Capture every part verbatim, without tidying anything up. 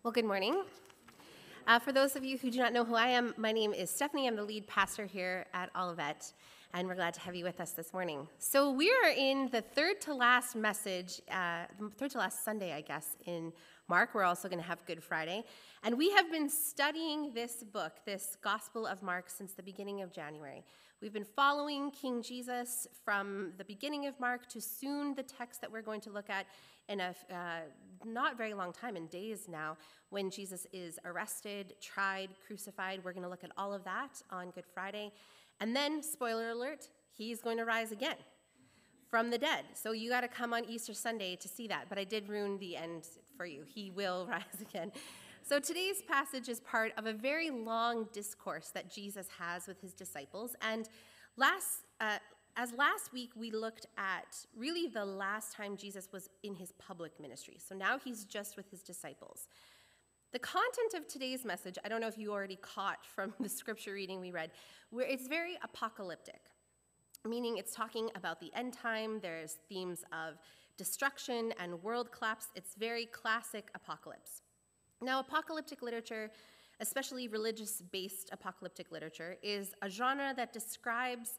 Well, good morning. Uh, for those of you who do not know who I am, my name is Stephanie. I'm the lead pastor here at Olivet, and we're glad to have you with us this morning. So we are in the third to last message, uh, third to last Sunday, I guess, in Mark. We're also going to have Good Friday. And we have been studying this book, this Gospel of Mark, since the beginning of January. We've been following King Jesus from the beginning of Mark to soon the text that we're going to look at in a uh, not very long time, in days now, when Jesus is arrested, tried, crucified. We're going to look at all of that on Good Friday. And then, spoiler alert, he's going to rise again from the dead. So you got to come on Easter Sunday to see that. But I did ruin the end for you. He will rise again. So today's passage is part of a very long discourse that Jesus has with his disciples. And last, uh, as last week, we looked at really the last time Jesus was in his public ministry. So now he's just with his disciples. The content of today's message, I don't know if you already caught from the scripture reading we read, where it's very apocalyptic, meaning it's talking about the end time. There's themes of destruction and world collapse. It's very classic apocalypse. Now, apocalyptic literature, especially religious-based apocalyptic literature, is a genre that describes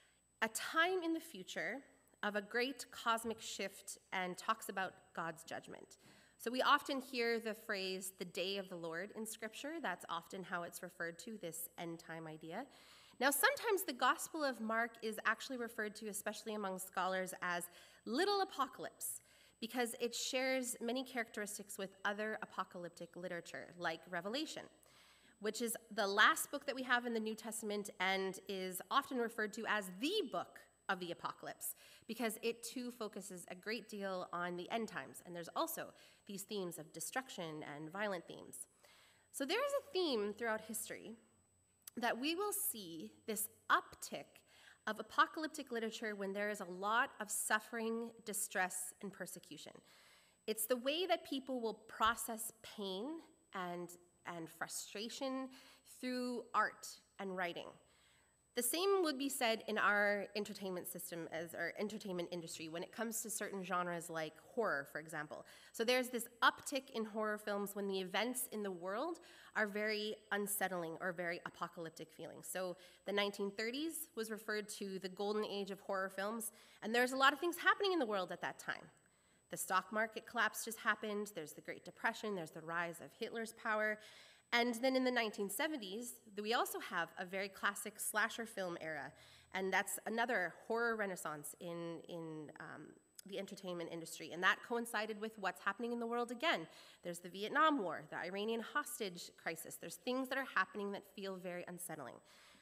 a time in the future of a great cosmic shift and talks about God's judgment. So we often hear the phrase, the day of the Lord, in Scripture. That's often how it's referred to, this end time idea. Now, sometimes the Gospel of Mark is actually referred to, especially among scholars, as little apocalypse, because it shares many characteristics with other apocalyptic literature, like Revelation, which is the last book that we have in the New Testament and is often referred to as the book of the apocalypse, because it too focuses a great deal on the end times. And there's also these themes of destruction and violent themes. So there is a theme throughout history that we will see this uptick of apocalyptic literature when there is a lot of suffering, distress, and persecution. It's the way that people will process pain and, and frustration through art and writing. The same would be said in our entertainment system as our entertainment industry when it comes to certain genres like horror, for example. So there's this uptick in horror films when the events in the world are very unsettling or very apocalyptic feeling. So the nineteen thirties was referred to the golden age of horror films, and there's a lot of things happening in the world at that time. The stock market collapse just happened, there's the Great Depression, there's the rise of Hitler's power. And then in the nineteen seventies, we also have a very classic slasher film era, and that's another horror renaissance in, in um, the entertainment industry. And that coincided with what's happening in the world again. There's the Vietnam War, the Iranian hostage crisis. There's things that are happening that feel very unsettling.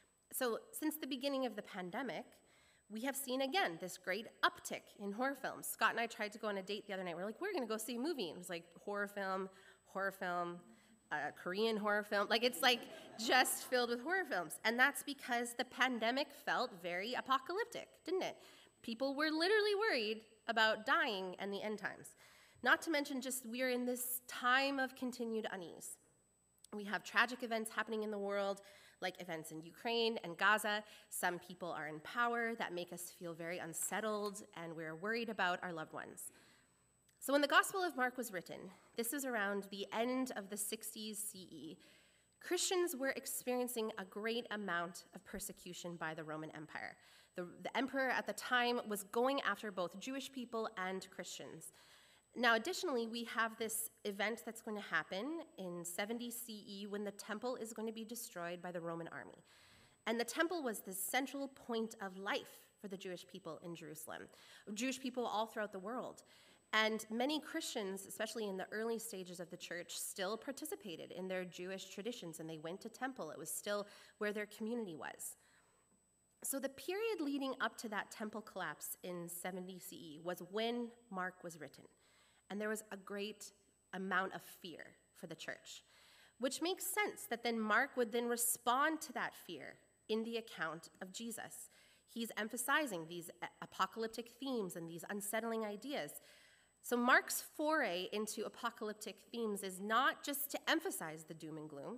So since the beginning of the pandemic, we have seen, again, this great uptick in horror films. Scott and I tried to go on a date the other night. We're like, we're going to go see a movie. And it was like horror film, horror film, a Korean horror film. Like, it's like just filled with horror films. And that's because the pandemic felt very apocalyptic, didn't it? People were literally worried about dying and the end times. Not to mention just we're in this time of continued unease. We have tragic events happening in the world, like events in Ukraine and Gaza. Some people are in power that make us feel very unsettled, and we're worried about our loved ones. So when the Gospel of Mark was written, this is around the end of the sixties C E, Christians were experiencing a great amount of persecution by the Roman Empire. The, the emperor at the time was going after both Jewish people and Christians. Now, additionally, we have this event that's going to happen in seventy C E when the temple is going to be destroyed by the Roman army. And the temple was the central point of life for the Jewish people in Jerusalem, Jewish people all throughout the world. And many Christians, especially in the early stages of the church, still participated in their Jewish traditions, and they went to temple. It was still where their community was. So the period leading up to that temple collapse in seventy C E was when Mark was written. And there was a great amount of fear for the church, which makes sense that then Mark would then respond to that fear in the account of Jesus. He's emphasizing these apocalyptic themes and these unsettling ideas. So Mark's foray into apocalyptic themes is not just to emphasize the doom and gloom,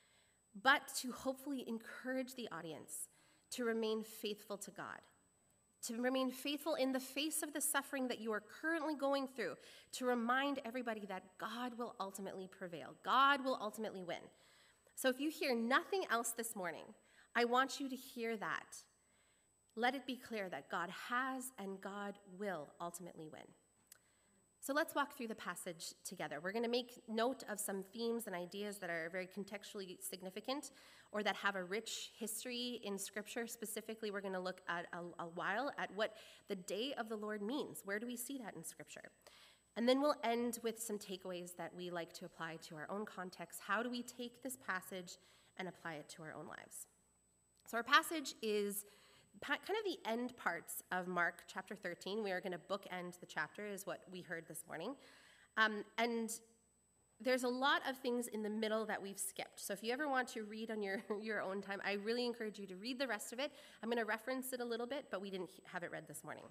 but to hopefully encourage the audience to remain faithful to God, to remain faithful in the face of the suffering that you are currently going through, to remind everybody that God will ultimately prevail. God will ultimately win. So if you hear nothing else this morning, I want you to hear that. Let it be clear that God has and God will ultimately win. So let's walk through the passage together. We're going to make note of some themes and ideas that are very contextually significant or that have a rich history in Scripture. Specifically, we're going to look at a, a while at what the day of the Lord means. Where do we see that in Scripture? And then we'll end with some takeaways that we like to apply to our own context. How do we take this passage and apply it to our own lives? So our passage is kind of the end parts of Mark chapter thirteen. We are going to bookend the chapter, is what we heard this morning. Um, and there's a lot of things in the middle that we've skipped. So if you ever want to read on your, your own time, I really encourage you to read the rest of it. I'm going to reference it a little bit, but we didn't have it read this morning.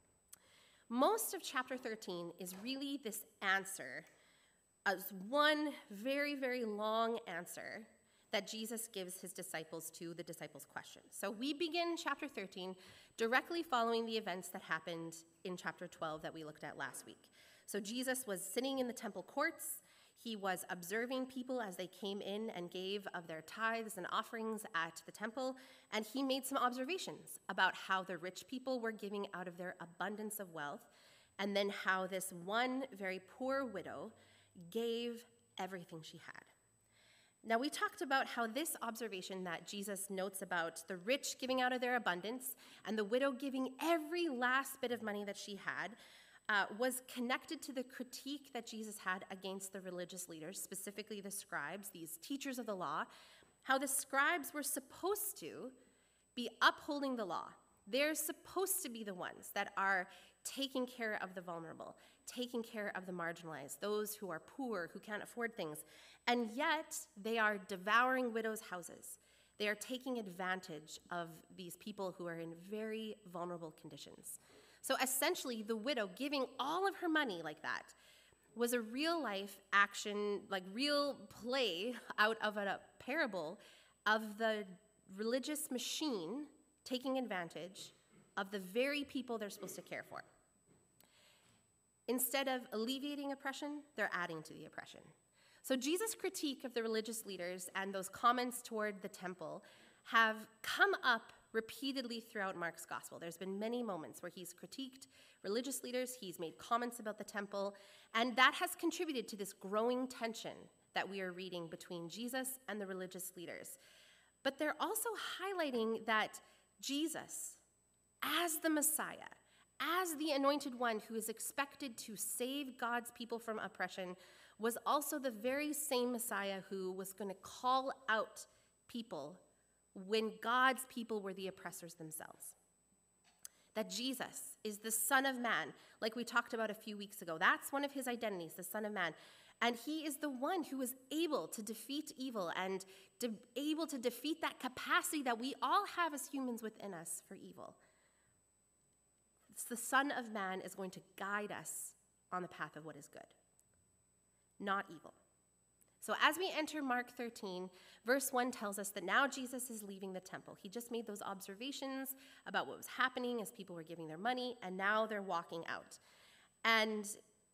Most of chapter thirteen is really this answer, as one very, very long answer that Jesus gives his disciples to the disciples' question. So we begin chapter thirteen directly following the events that happened in chapter twelve that we looked at last week. So Jesus was sitting in the temple courts. He was observing people as they came in and gave of their tithes and offerings at the temple, and he made some observations about how the rich people were giving out of their abundance of wealth, and then how this one very poor widow gave everything she had. Now, we talked about how this observation that Jesus notes about the rich giving out of their abundance and the widow giving every last bit of money that she had uh, was connected to the critique that Jesus had against the religious leaders, specifically the scribes, these teachers of the law, how the scribes were supposed to be upholding the law. They're supposed to be the ones that are taking care of the vulnerable, taking care of the marginalized, those who are poor, who can't afford things. And yet, they are devouring widows' houses. They are taking advantage of these people who are in very vulnerable conditions. So essentially, the widow giving all of her money like that was a real-life action, like real play out of a parable of the religious machine taking advantage of the very people they're supposed to care for. Instead of alleviating oppression, they're adding to the oppression. So Jesus' critique of the religious leaders and those comments toward the temple have come up repeatedly throughout Mark's gospel. There's been many moments where he's critiqued religious leaders, he's made comments about the temple, and that has contributed to this growing tension that we are reading between Jesus and the religious leaders. But they're also highlighting that Jesus, as the Messiah, as the anointed one who is expected to save God's people from oppression, was also the very same Messiah who was going to call out people when God's people were the oppressors themselves. That Jesus is the Son of Man, like we talked about a few weeks ago. That's one of his identities, the Son of Man. And he is the one who is able to defeat evil and to, able to defeat that capacity that we all have as humans within us for evil. It's the Son of Man is going to guide us on the path of what is good, not evil. So as we enter Mark thirteen, verse one tells us that now Jesus is leaving the temple. He just made those observations about what was happening as people were giving their money, and now they're walking out. And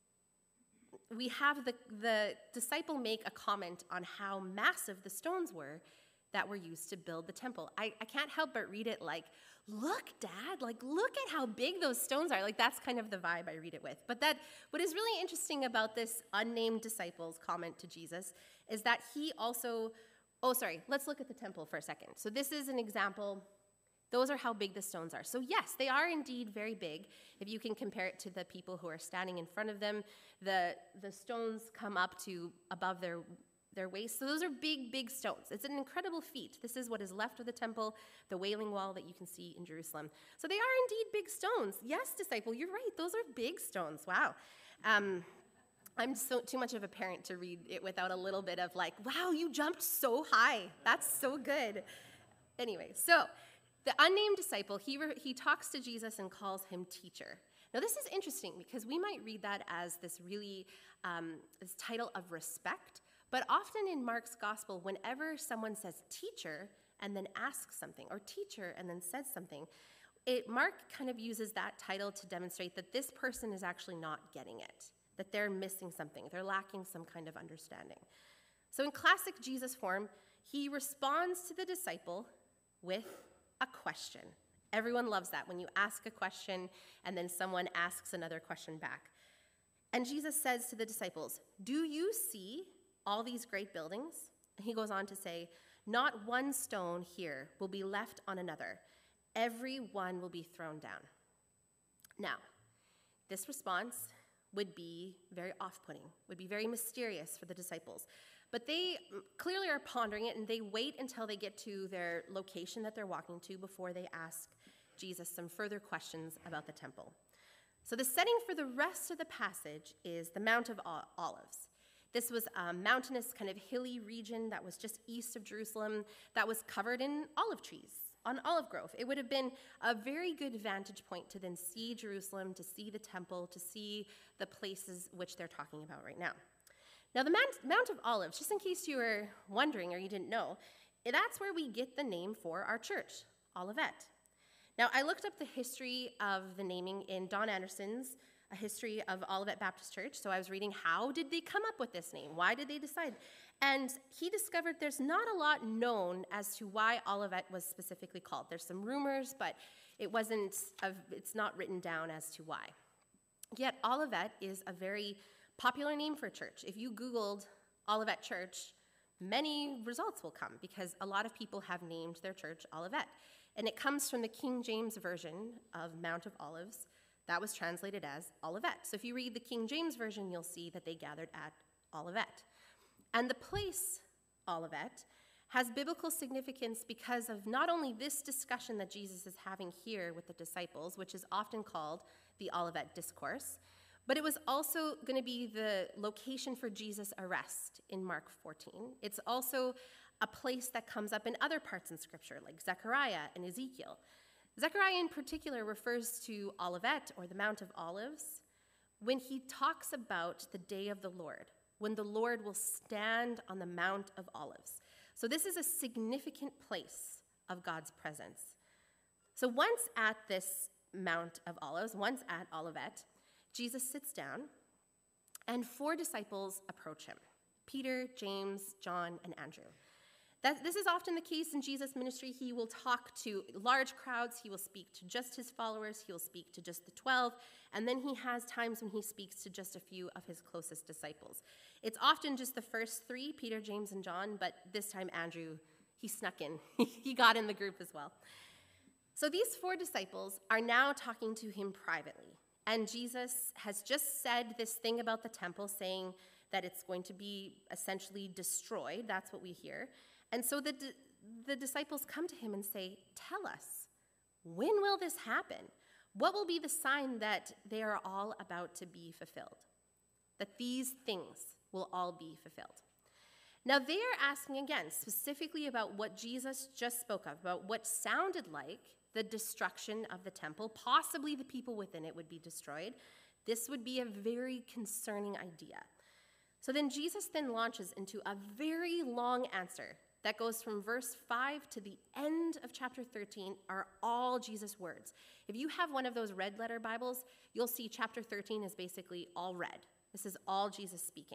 we have the, the disciple make a comment on how massive the stones were that were used to build the temple. I, I can't help but read it like, look, Dad, like, look at how big those stones are. Like, that's kind of the vibe I read it with. But that, what is really interesting about this unnamed disciple's comment to Jesus is that he also, oh, sorry, let's look at the temple for a second. So this is an example. Those are how big the stones are. So yes, they are indeed very big. If you can compare it to the people who are standing in front of them, the, the stones come up to above their their waist. So those are big, big stones. It's an incredible feat. This is what is left of the temple, the Wailing Wall that you can see in Jerusalem. So they are indeed big stones. Yes, disciple, you're right. Those are big stones. Wow. Um, I'm so too much of a parent to read it without a little bit of like, wow, you jumped so high. That's so good. Anyway, so the unnamed disciple, he, re- he talks to Jesus and calls him teacher. Now, this is interesting because we might read that as this really, um, this title of respect. But often in Mark's gospel, whenever someone says teacher and then asks something, or teacher and then says something, it, Mark kind of uses that title to demonstrate that this person is actually not getting it, that they're missing something, they're lacking some kind of understanding. So in classic Jesus form, he responds to the disciple with a question. Everyone loves that, when you ask a question and then someone asks another question back. And Jesus says to the disciples, "Do you see all these great buildings?" And he goes on to say, "Not one stone here will be left on another. Every one will be thrown down." Now, this response would be very off-putting, would be very mysterious for the disciples. But they clearly are pondering it, and they wait until they get to their location that they're walking to before they ask Jesus some further questions about the temple. So the setting for the rest of the passage is the Mount of Olives. This was a mountainous, kind of hilly region that was just east of Jerusalem that was covered in olive trees, on olive grove. It would have been a very good vantage point to then see Jerusalem, to see the temple, to see the places which they're talking about right now. Now, the Mount, Mount of Olives, just in case you were wondering or you didn't know, that's where we get the name for our church, Olivet. Now, I looked up the history of the naming in Don Anderson's A History of Olivet Baptist Church. So I was reading, how did they come up with this name? Why did they decide? And he discovered there's not a lot known as to why Olivet was specifically called. There's some rumors, but it wasn't, a, it's not written down as to why. Yet Olivet is a very popular name for a church. If you Googled Olivet Church, many results will come because a lot of people have named their church Olivet. And it comes from the King James Version of Mount of Olives. That was translated as Olivet. So if you read the King James Version, you'll see that they gathered at Olivet. And the place, Olivet, has biblical significance because of not only this discussion that Jesus is having here with the disciples, which is often called the Olivet Discourse, but it was also going to be the location for Jesus' arrest in Mark fourteen. It's also a place that comes up in other parts in Scripture, like Zechariah and Ezekiel. Zechariah in particular refers to Olivet, or the Mount of Olives, when he talks about the day of the Lord, when the Lord will stand on the Mount of Olives. So this is a significant place of God's presence. So once at this Mount of Olives, once at Olivet, Jesus sits down, and four disciples approach him: Peter, James, John, and Andrew. That, this is often the case in Jesus' ministry. He will talk to large crowds. He will speak to just his followers. He will speak to just the twelve. And then he has times when he speaks to just a few of his closest disciples. It's often just the first three, Peter, James, and John, but this time Andrew, he snuck in. He got in the group as well. So these four disciples are now talking to him privately. And Jesus has just said this thing about the temple, saying that it's going to be essentially destroyed. That's what we hear. And so the, the disciples come to him and say, "Tell us, when will this happen? What will be the sign that they are all about to be fulfilled? That these things will all be fulfilled." Now they are asking again, specifically about what Jesus just spoke of, about what sounded like the destruction of the temple. Possibly the people within it would be destroyed. This would be a very concerning idea. So then Jesus then launches into a very long answer that goes from verse five to the end of chapter thirteen, are all Jesus' words. If you have one of those red letter Bibles, you'll see chapter thirteen is basically all red. This is all Jesus speaking.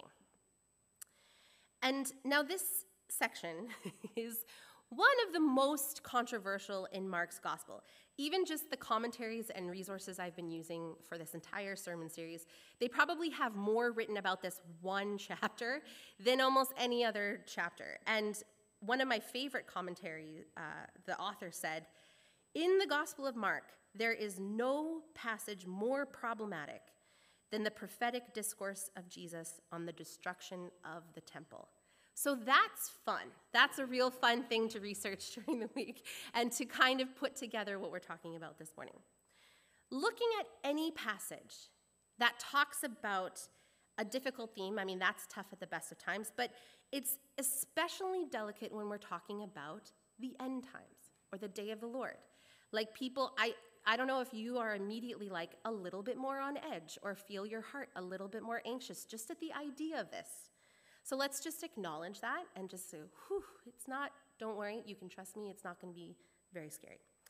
And now this section is one of the most controversial in Mark's gospel. Even just the commentaries and resources I've been using for this entire sermon series, they probably have more written about this one chapter than almost any other chapter. And one of my favorite commentaries, uh, the author said, "In the Gospel of Mark, there is no passage more problematic than the prophetic discourse of Jesus on the destruction of the temple." So that's fun. That's a real fun thing to research during the week and to kind of put together what we're talking about this morning. Looking at any passage that talks about a difficult theme, I mean, that's tough at the best of times, but it's especially delicate when we're talking about the end times or the day of the Lord. Like people, I, I don't know if you are immediately like a little bit more on edge or feel your heart a little bit more anxious just at the idea of this. So let's just acknowledge that and just say, whew, it's not, don't worry, you can trust me, it's not going to be very scary.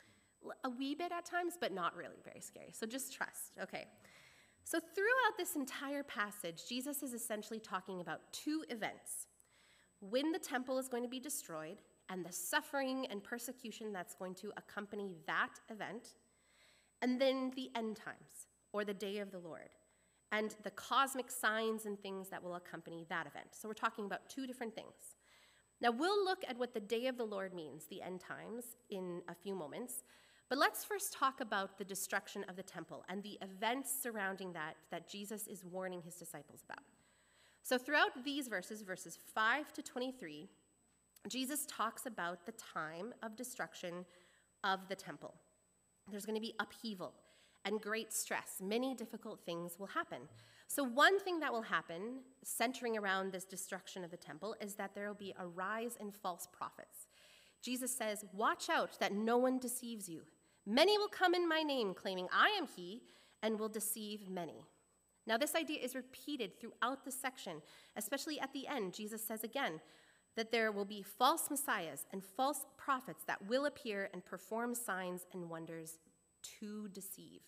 a wee bit at times, but not really very scary. So just trust. Okay. So throughout this entire passage, Jesus is essentially talking about two events: when the temple is going to be destroyed and the suffering and persecution that's going to accompany that event, and then the end times, or the day of the Lord, and the cosmic signs and things that will accompany that event. So we're talking about two different things. Now, we'll look at what the day of the Lord means, the end times, in a few moments. But let's first talk about the destruction of the temple and the events surrounding that that Jesus is warning his disciples about. So throughout these verses, verses five to twenty-three, Jesus talks about the time of destruction of the temple. There's going to be upheaval and great stress. Many difficult things will happen. So one thing that will happen, centering around this destruction of the temple, is that there will be a rise in false prophets. Jesus says, "Watch out that no one deceives you. Many will come in my name, claiming I am he, and will deceive many." Now, this idea is repeated throughout the section, especially at the end. Jesus says again that there will be false messiahs and false prophets that will appear and perform signs and wonders to deceive.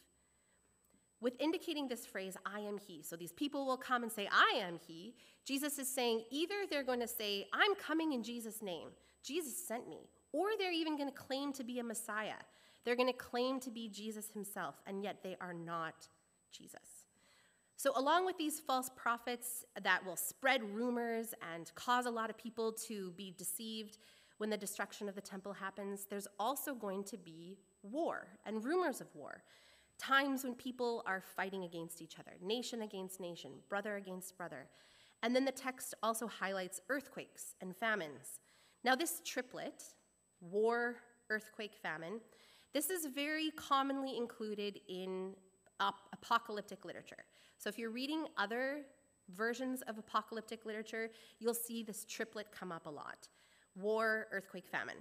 With indicating this phrase, "I am he," so these people will come and say, "I am he," Jesus is saying either they're going to say, "I'm coming in Jesus' name, Jesus sent me," or they're even going to claim to be a Messiah. They're going to claim to be Jesus himself, and yet they are not Jesus. So along with these false prophets that will spread rumors and cause a lot of people to be deceived when the destruction of the temple happens, there's also going to be war and rumors of war. Times when people are fighting against each other, nation against nation, brother against brother. And then the text also highlights earthquakes and famines. Now this triplet, war, earthquake, famine, this is very commonly included in ap- apocalyptic literature. So if you're reading other versions of apocalyptic literature, you'll see this triplet come up a lot: war, earthquake, famine.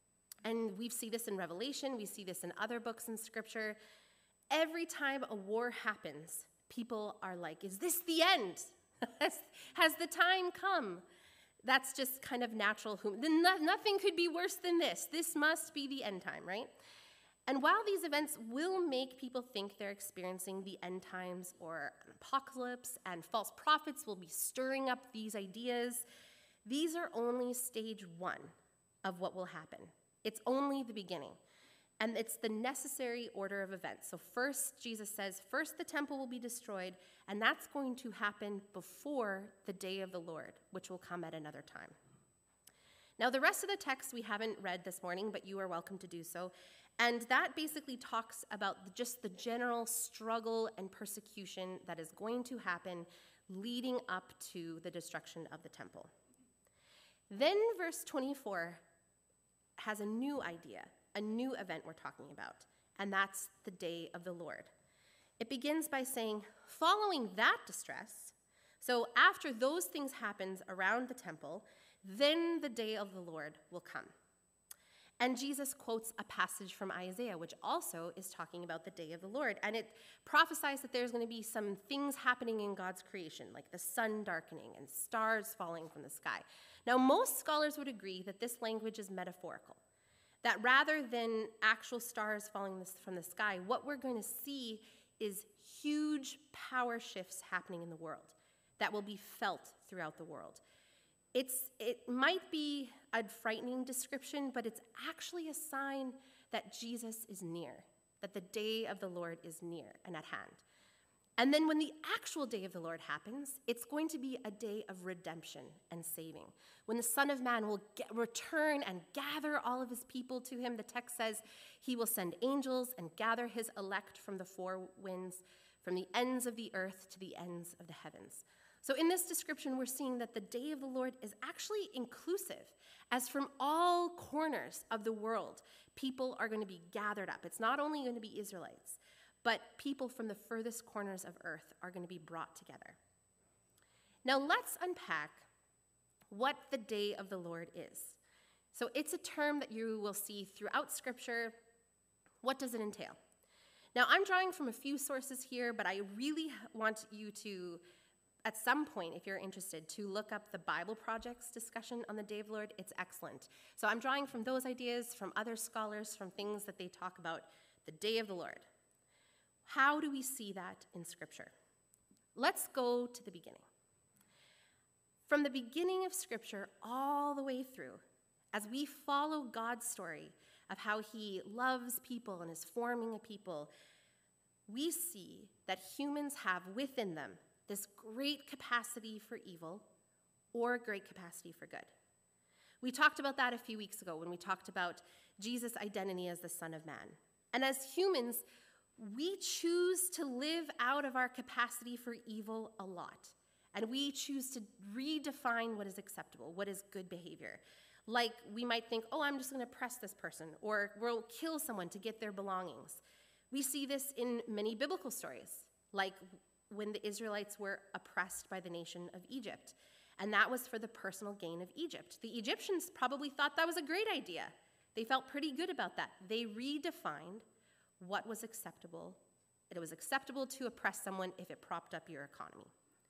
And we see this in Revelation, we see this in other books in Scripture. Every time a war happens, people are like, is this the end? has, has the time come? That's just kind of natural. Then no, nothing could be worse than this. This must be the end time, right? And while these events will make people think they're experiencing the end times or an apocalypse, and false prophets will be stirring up these ideas, these are only stage one of what will happen. It's only the beginning. And it's the necessary order of events. So first, Jesus says, first the temple will be destroyed, and that's going to happen before the day of the Lord, which will come at another time. Now, the rest of the text we haven't read this morning, but you are welcome to do so. And that basically talks about just the general struggle and persecution that is going to happen leading up to the destruction of the temple. Then verse twenty-four has a new idea, a new event we're talking about, and that's the day of the Lord. It begins by saying, following that distress, so after those things happens around the temple, then the day of the Lord will come. And Jesus quotes a passage from Isaiah, which also is talking about the day of the Lord. And it prophesies that there's going to be some things happening in God's creation, like the sun darkening and stars falling from the sky. Now, most scholars would agree that this language is metaphorical, that rather than actual stars falling from the sky, what we're going to see is huge power shifts happening in the world that will be felt throughout the world. It's, it might be a frightening description, but it's actually a sign that Jesus is near, that the day of the Lord is near and at hand. And then when the actual day of the Lord happens, it's going to be a day of redemption and saving. When the Son of Man will get, return and gather all of his people to him, the text says he will send angels and gather his elect from the four winds, from the ends of the earth to the ends of the heavens. So in this description, we're seeing that the day of the Lord is actually inclusive, as from all corners of the world, people are going to be gathered up. It's not only going to be Israelites, but people from the furthest corners of earth are going to be brought together. Now let's unpack what the day of the Lord is. So it's a term that you will see throughout Scripture. What does it entail? Now I'm drawing from a few sources here, but I really want you to at some point, if you're interested, to look up the Bible Project's discussion on the Day of the Lord. It's excellent. So I'm drawing from those ideas, from other scholars, from things that they talk about the Day of the Lord. How do we see that in Scripture? Let's go to the beginning. From the beginning of Scripture all the way through, as we follow God's story of how he loves people and is forming a people, we see that humans have within them this great capacity for evil or great capacity for good. We talked about that a few weeks ago when we talked about Jesus' identity as the Son of Man. And as humans, we choose to live out of our capacity for evil a lot. And we choose to redefine what is acceptable, what is good behavior. Like we might think, oh, I'm just going to oppress this person, or we'll kill someone to get their belongings. We see this in many biblical stories, like when the Israelites were oppressed by the nation of Egypt. And that was for the personal gain of Egypt. The Egyptians probably thought that was a great idea. They felt pretty good about that. They redefined what was acceptable. It was acceptable to oppress someone if it propped up your economy.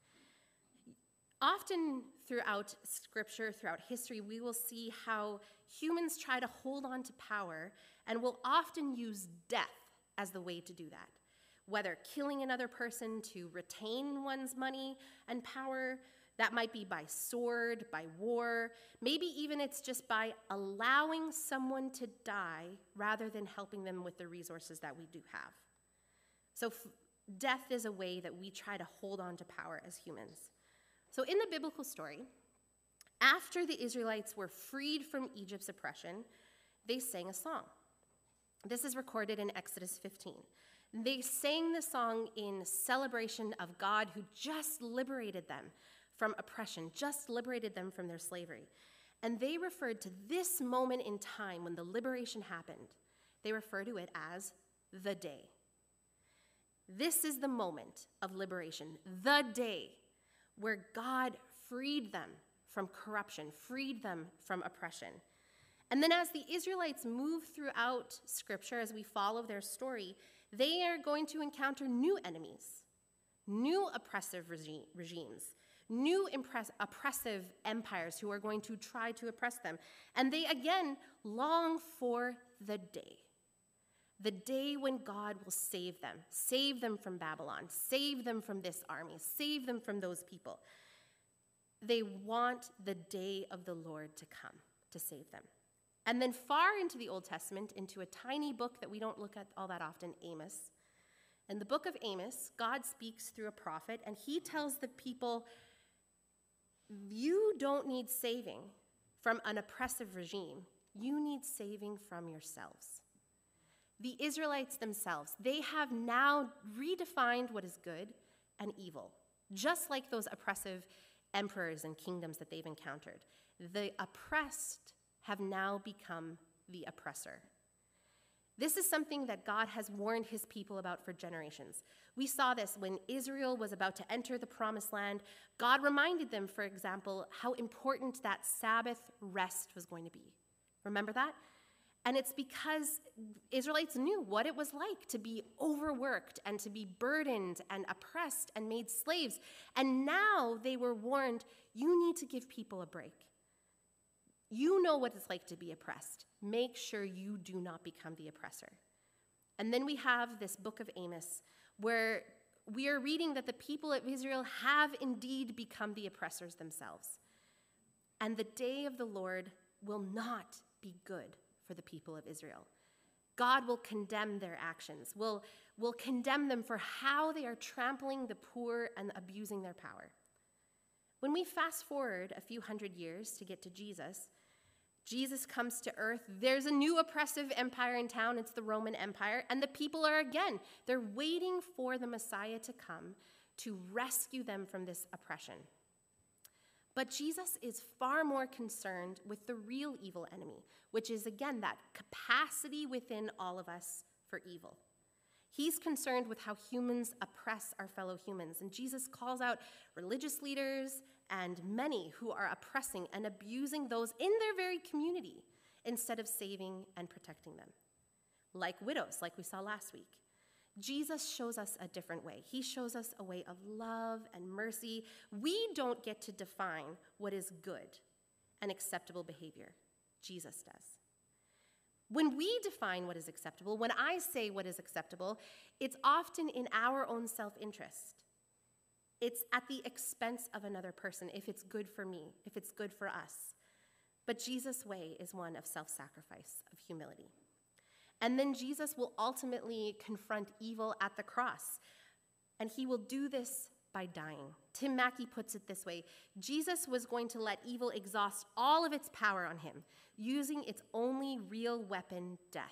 Often throughout Scripture, throughout history, we will see how humans try to hold on to power and will often use death as the way to do that. Whether killing another person to retain one's money and power, that might be by sword, by war, maybe even it's just by allowing someone to die rather than helping them with the resources that we do have. So f- death is a way that we try to hold on to power as humans. So in the biblical story, after the Israelites were freed from Egypt's oppression, they sang a song. This is recorded in Exodus fifteen. They sang the song in celebration of God who just liberated them from oppression, just liberated them from their slavery. And they referred to this moment in time when the liberation happened, they refer to it as the day. This is the moment of liberation, the day where God freed them from corruption, freed them from oppression. And then as the Israelites move throughout Scripture, as we follow their story, they are going to encounter new enemies, new oppressive regi- regimes, new impress- oppressive empires who are going to try to oppress them. And they again long for the day, the day when God will save them, save them from Babylon, save them from this army, save them from those people. They want the day of the Lord to come to save them. And then far into the Old Testament, into a tiny book that we don't look at all that often, Amos. In the book of Amos, God speaks through a prophet, and he tells the people, you don't need saving from an oppressive regime. You need saving from yourselves. The Israelites themselves, they have now redefined what is good and evil, just like those oppressive emperors and kingdoms that they've encountered. The oppressed have now become the oppressor. This is something that God has warned his people about for generations. We saw this when Israel was about to enter the promised land. God reminded them, for example, how important that Sabbath rest was going to be. Remember that? And it's because Israelites knew what it was like to be overworked and to be burdened and oppressed and made slaves. And now they were warned, you need to give people a break. You know what it's like to be oppressed. Make sure you do not become the oppressor. And then we have this book of Amos where we are reading that the people of Israel have indeed become the oppressors themselves. And the day of the Lord will not be good for the people of Israel. God will condemn their actions, will, will condemn them for how they are trampling the poor and abusing their power. When we fast forward a few hundred years to get to Jesus, Jesus comes to earth. There's a new oppressive empire in town. It's the Roman Empire. And the people are again, they're waiting for the Messiah to come to rescue them from this oppression. But Jesus is far more concerned with the real evil enemy, which is, again, that capacity within all of us for evil. He's concerned with how humans oppress our fellow humans. And Jesus calls out religious leaders and many who are oppressing and abusing those in their very community instead of saving and protecting them. Like widows, like we saw last week. Jesus shows us a different way. He shows us a way of love and mercy. We don't get to define what is good and acceptable behavior. Jesus does. When we define what is acceptable, when I say what is acceptable, it's often in our own self-interest. It's at the expense of another person, if it's good for me, if it's good for us. But Jesus' way is one of self-sacrifice, of humility. And then Jesus will ultimately confront evil at the cross. And he will do this by dying. Tim Mackie puts it this way: Jesus was going to let evil exhaust all of its power on him, using its only real weapon, death.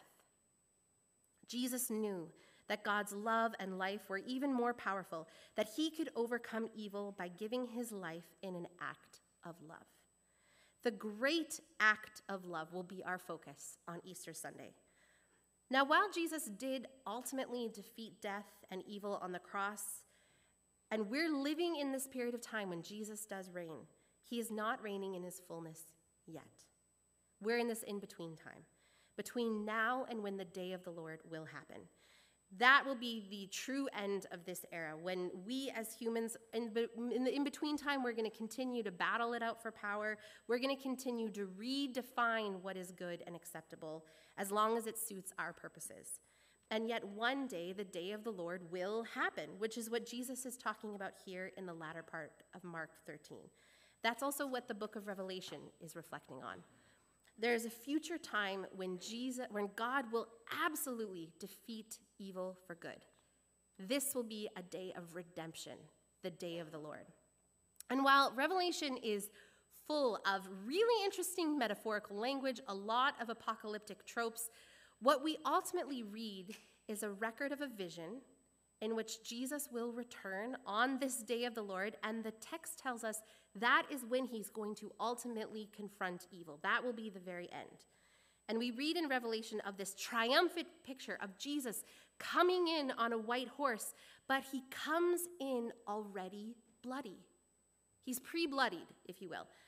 Jesus knew that God's love and life were even more powerful, that he could overcome evil by giving his life in an act of love. The great act of love will be our focus on Easter Sunday. Now, while Jesus did ultimately defeat death and evil on the cross, and we're living in this period of time when Jesus does reign, he is not reigning in his fullness yet. We're in this in-between time, between now and when the day of the Lord will happen. That will be the true end of this era, when we as humans, in the in-between time, we're going to continue to battle it out for power. We're going to continue to redefine what is good and acceptable as long as it suits our purposes. And yet one day, the day of the Lord will happen, which is what Jesus is talking about here in the latter part of Mark thirteen. That's also what the book of Revelation is reflecting on. There is a future time when Jesus, when God will absolutely defeat evil for good. This will be a day of redemption, the day of the Lord. And while Revelation is full of really interesting metaphorical language, a lot of apocalyptic tropes, what we ultimately read is a record of a vision in which Jesus will return on this day of the Lord, and the text tells us that is when he's going to ultimately confront evil. That will be the very end. And we read in Revelation of this triumphant picture of Jesus coming in on a white horse, but he comes in already bloody. He's pre-bloodied, if you will,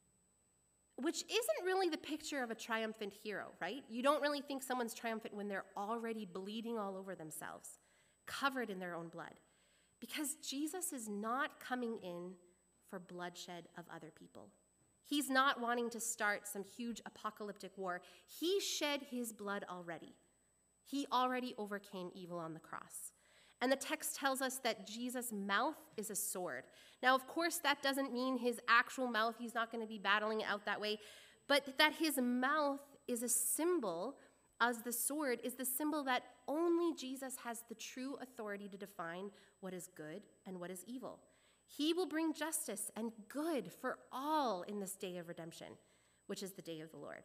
which isn't really the picture of a triumphant hero, right? You don't really think someone's triumphant when they're already bleeding all over themselves, covered in their own blood, because Jesus is not coming in for bloodshed of other people. He's not wanting to start some huge apocalyptic war. He shed his blood already. He already overcame evil on the cross. And the text tells us that Jesus' mouth is a sword. Now, of course, that doesn't mean his actual mouth. He's not going to be battling it out that way. But that his mouth is a symbol, as the sword is the symbol that only Jesus has the true authority to define what is good and what is evil. He will bring justice and good for all in this day of redemption, which is the day of the Lord.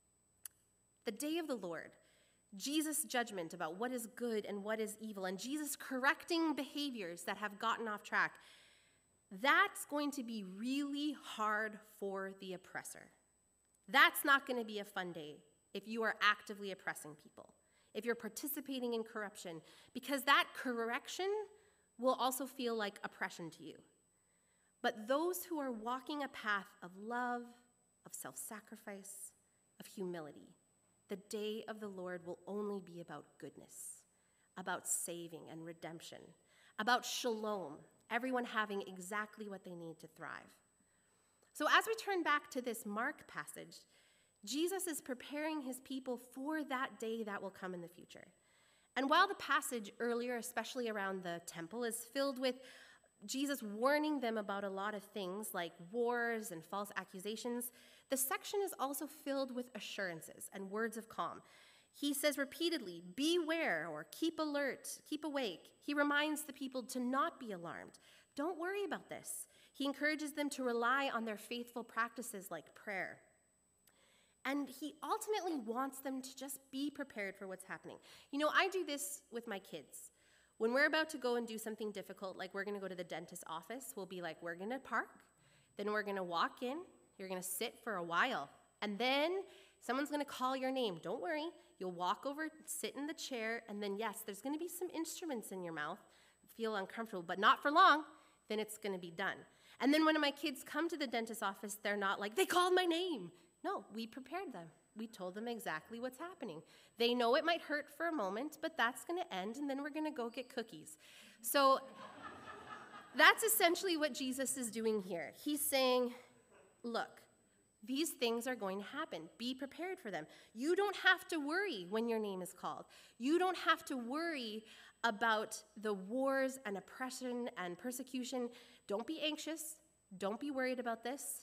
The day of the Lord, Jesus' judgment about what is good and what is evil, and Jesus correcting behaviors that have gotten off track, that's going to be really hard for the oppressor. That's not going to be a fun day if you are actively oppressing people, if you're participating in corruption, because that correction will also feel like oppression to you. But those who are walking a path of love, of self-sacrifice, of humility, the day of the Lord will only be about goodness, about saving and redemption, about shalom, everyone having exactly what they need to thrive. So as we turn back to this Mark passage, Jesus is preparing his people for that day that will come in the future. And while the passage earlier, especially around the temple, is filled with Jesus warning them about a lot of things like wars and false accusations, the section is also filled with assurances and words of calm. He says repeatedly, beware or keep alert, keep awake. He reminds the people to not be alarmed. Don't worry about this. He encourages them to rely on their faithful practices like prayer. And he ultimately wants them to just be prepared for what's happening. You know, I do this with my kids. When we're about to go and do something difficult, like we're going to go to the dentist's office, we'll be like, we're going to park, then we're going to walk in, you're going to sit for a while, and then someone's going to call your name. Don't worry. You'll walk over, sit in the chair, and then, yes, there's going to be some instruments in your mouth, feel uncomfortable, but not for long, then it's going to be done. And then when my kids come to the dentist's office, they're not like, they called my name. No, we prepared them. we told them exactly what's happening. They know it might hurt for a moment, but that's going to end, and then we're going to go get cookies. So that's essentially what Jesus is doing here. He's saying, look, these things are going to happen. Be prepared for them. You don't have to worry when your name is called. You don't have to worry about the wars and oppression and persecution. Don't be anxious. Don't be worried about this.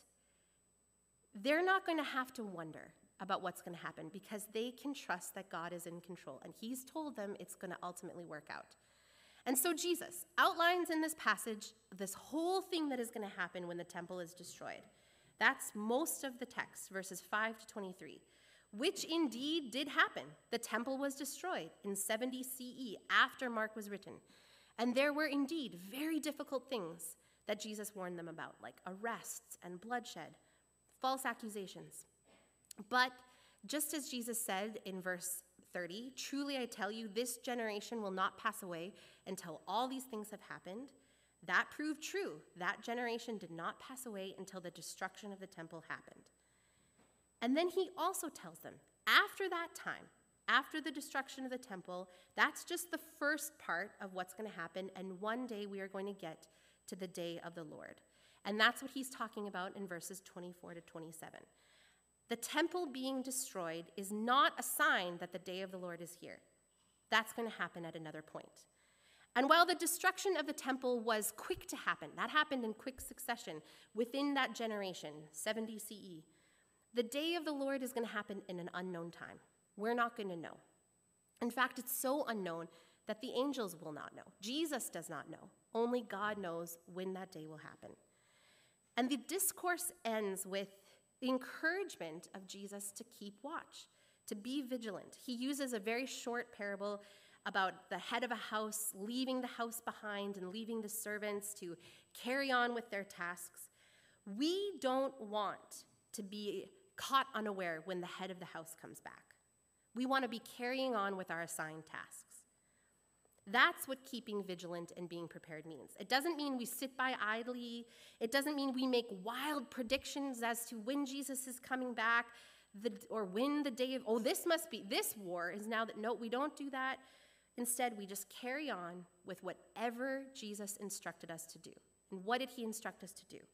They're not going to have to wonder about what's going to happen because they can trust that God is in control, and he's told them it's going to ultimately work out. And so Jesus outlines in this passage this whole thing that is going to happen when the temple is destroyed. That's most of the text, verses five to twenty-three, which indeed did happen. The temple was destroyed in seventy C E after Mark was written. And there were indeed very difficult things that Jesus warned them about, like arrests and bloodshed, false accusations. But just as Jesus said in verse thirty, truly I tell you, this generation will not pass away until all these things have happened. That proved true. That generation did not pass away until the destruction of the temple happened. And then he also tells them, after that time, after the destruction of the temple, that's just the first part of what's going to happen, and one day we are going to get to the day of the Lord. And that's what he's talking about in verses twenty-four to twenty-seven. The temple being destroyed is not a sign that the day of the Lord is here. That's going to happen at another point. And while the destruction of the temple was quick to happen, that happened in quick succession within that generation, seventy C E, the day of the Lord is going to happen in an unknown time. We're not going to know. In fact, it's so unknown that the angels will not know. Jesus does not know. Only God knows when that day will happen. And the discourse ends with the encouragement of Jesus to keep watch, to be vigilant. He uses a very short parable about the head of a house leaving the house behind and leaving the servants to carry on with their tasks. We don't want to be caught unaware when the head of the house comes back. We want to be carrying on with our assigned tasks. That's what keeping vigilant and being prepared means. It doesn't mean we sit by idly. It doesn't mean we make wild predictions as to when Jesus is coming back, the, or when the day of, oh, this must be, this war is now that, no, we don't do that. Instead, we just carry on with whatever Jesus instructed us to do. And what did he instruct us to do?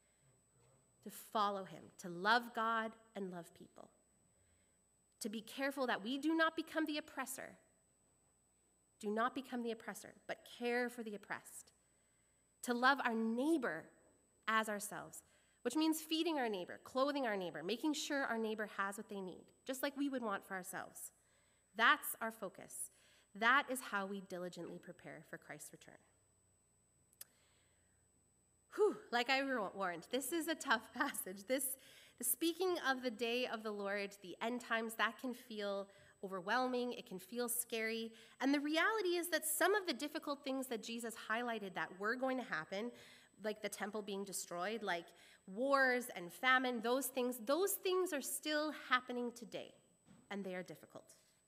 To follow him, to love God and love people. To be careful that we do not become the oppressor. Do not become the oppressor, but care for the oppressed. To love our neighbor as ourselves, which means feeding our neighbor, clothing our neighbor, making sure our neighbor has what they need, just like we would want for ourselves. That's our focus. That is how we diligently prepare for Christ's return. Whew, like I warned, this is a tough passage. This, the speaking of the day of the Lord, the end times, that can feel overwhelming. It can feel scary. And the reality is that some of the difficult things that Jesus highlighted that were going to happen, like the temple being destroyed, like wars and famine, those things, those things are still happening today, and they are difficult.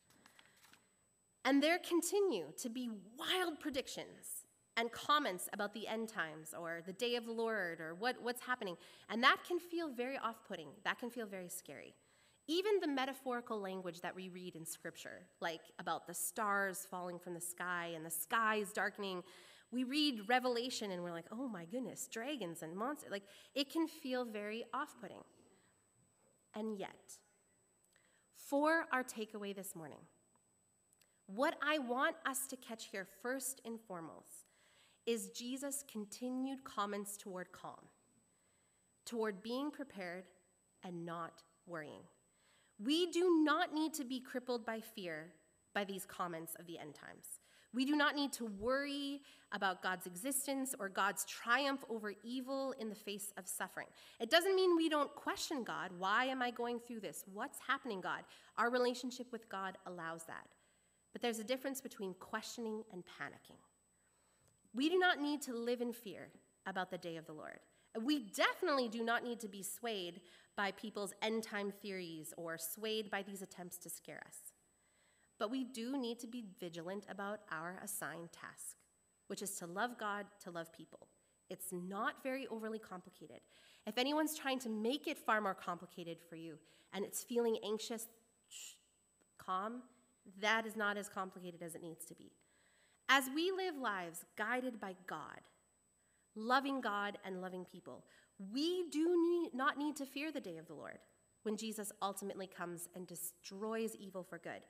And there continue to be wild predictions and comments about the end times or the day of the Lord or what, what's happening. And that can feel very off-putting. That can feel very scary. Even the metaphorical language that we read in Scripture, like about the stars falling from the sky and the skies darkening, we read Revelation and we're like, oh my goodness, dragons and monsters. Like, it can feel very off-putting. And yet, for our takeaway this morning, what I want us to catch here first and foremost is Jesus' continued comments toward calm, toward being prepared and not worrying. We do not need to be crippled by fear by these comments of the end times. We do not need to worry about God's existence or God's triumph over evil in the face of suffering. It doesn't mean we don't question God. Why am I going through this? What's happening, God? Our relationship with God allows that. But there's a difference between questioning and panicking. We do not need to live in fear about the day of the Lord. We definitely do not need to be swayed by people's end-time theories or swayed by these attempts to scare us. But we do need to be vigilant about our assigned task, which is to love God, to love people. It's not very overly complicated. If anyone's trying to make it far more complicated for you and it's feeling anxious, shh, calm, that is not as complicated as it needs to be. As we live lives guided by God, loving God and loving people, we do need, not need to fear the day of the Lord when Jesus ultimately comes and destroys evil for good.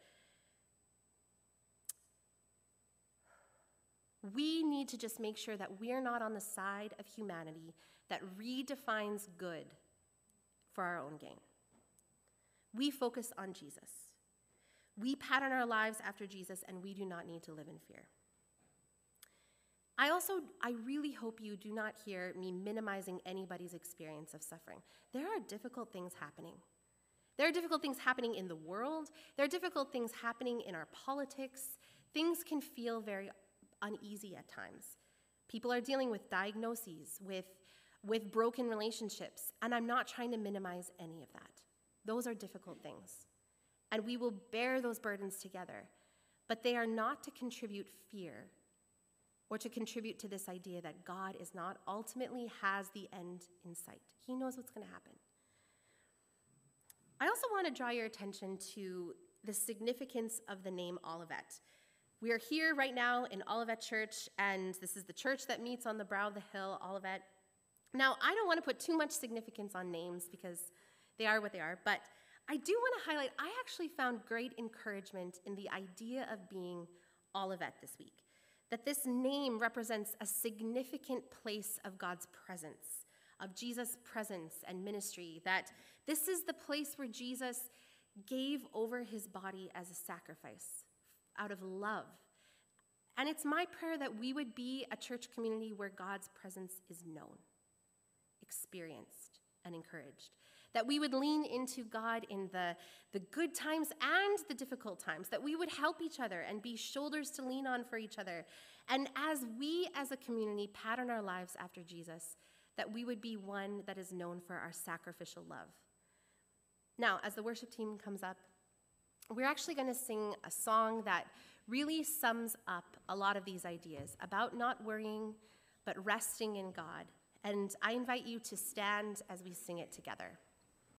We need to just make sure that we're not on the side of humanity that redefines good for our own gain. We focus on Jesus. We pattern our lives after Jesus, and we do not need to live in fear. I also, I really hope you do not hear me minimizing anybody's experience of suffering. There are difficult things happening. There are difficult things happening in the world. There are difficult things happening in our politics. Things can feel very uneasy at times. People are dealing with diagnoses, with, with broken relationships, and I'm not trying to minimize any of that. Those are difficult things, and we will bear those burdens together, but they are not to contribute fear or to contribute to this idea that God is not ultimately has the end in sight. He knows what's going to happen. I also want to draw your attention to the significance of the name Olivet. We are here right now in Olivet Church, and this is the church that meets on the brow of the hill, Olivet. Now, I don't want to put too much significance on names because they are what they are, but I do want to highlight, I actually found great encouragement in the idea of being Olivet this week, that this name represents a significant place of God's presence, of Jesus' presence and ministry, that this is the place where Jesus gave over his body as a sacrifice out of love. And it's my prayer that we would be a church community where God's presence is known, experienced, and encouraged. That we would lean into God in the, the good times and the difficult times, that we would help each other and be shoulders to lean on for each other. And as we as a community pattern our lives after Jesus, that we would be one that is known for our sacrificial love. Now, as the worship team comes up, we're actually going to sing a song that really sums up a lot of these ideas about not worrying, but resting in God. And I invite you to stand as we sing it together.